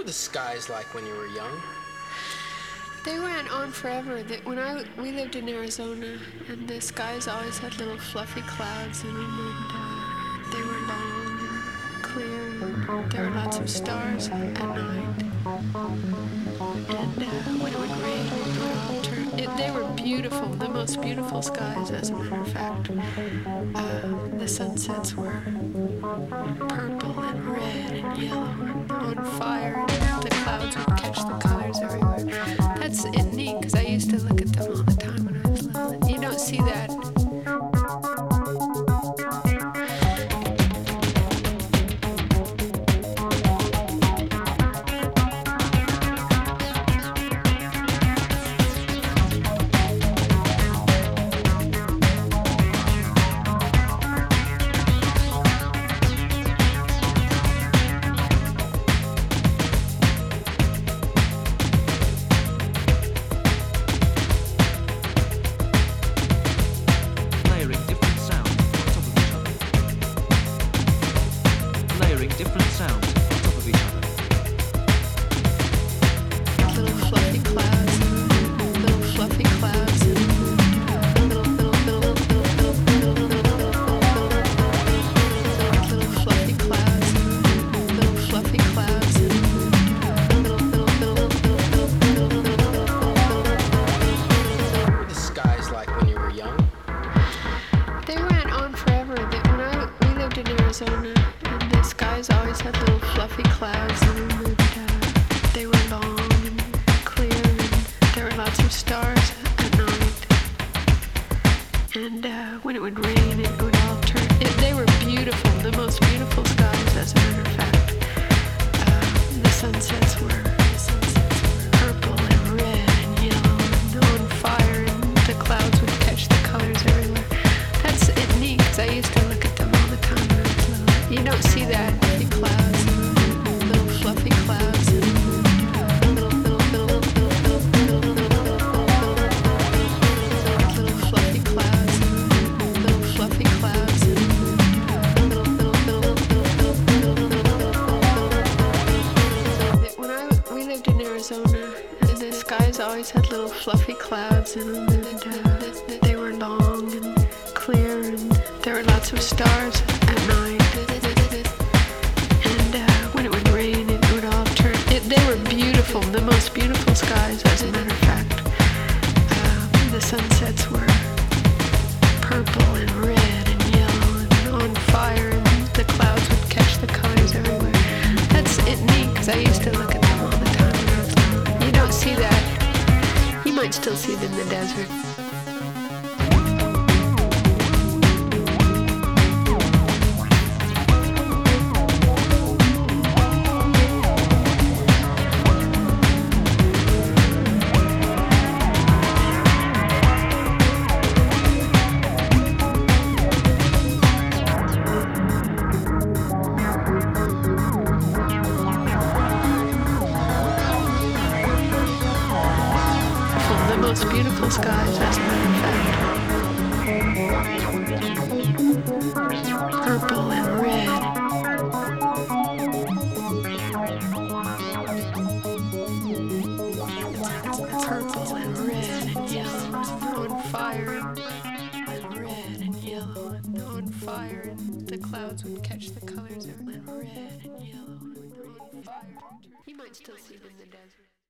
were the skies like when you were young? They went on forever. We lived in Arizona, and the skies always had little fluffy clouds in them, and they were long and clear. And there were lots of stars at night. And when it would rain, it would all turn. They were beautiful, the most beautiful skies, as a matter of fact. The sunsets were purple and red and yellow and on fire, and the clouds would catch the colors everywhere. That's neat, because I used to look at them all the time when I was little. You don't see that. Different sounds on top of each other. Little fluffy clouds, little fluffy clouds, little fluffy clouds, little fluffy clouds, What were the skies like when you were young? They went on forever. We lived in Arizona. The skies always had little fluffy clouds in them, and they were long and clear, and there were lots of stars at night. And when it would rain, it would all turn. They were beautiful, the most beautiful skies, as a matter of fact. The sunsets were purple and red and yellow and on fire, and the clouds would catch the colors everywhere. That's neat, because I used to look at them all the time when I was little. You don't see that. Fluffy clouds, little fluffy clouds, little fluffy clouds, little fluffy clouds, we lived in Arizona, and the skies always had little fluffy clouds in them, and they were long and clear, and there were lots of stars at night. When it would rain, it would all turn. They were beautiful, the most beautiful skies, as a matter of fact. The sunsets were purple and red and yellow and on fire, and the clouds would catch the colors everywhere. That's neat, because I used to look at them all the time when I was little. You don't see that. You might still see them in the desert. Most beautiful skies, as a matter of fact. Purple and red. Purple and red and yellow and on fire. And red and yellow and on fire, and the clouds would catch the colors of red and yellow and on fire. You might still see them in the desert.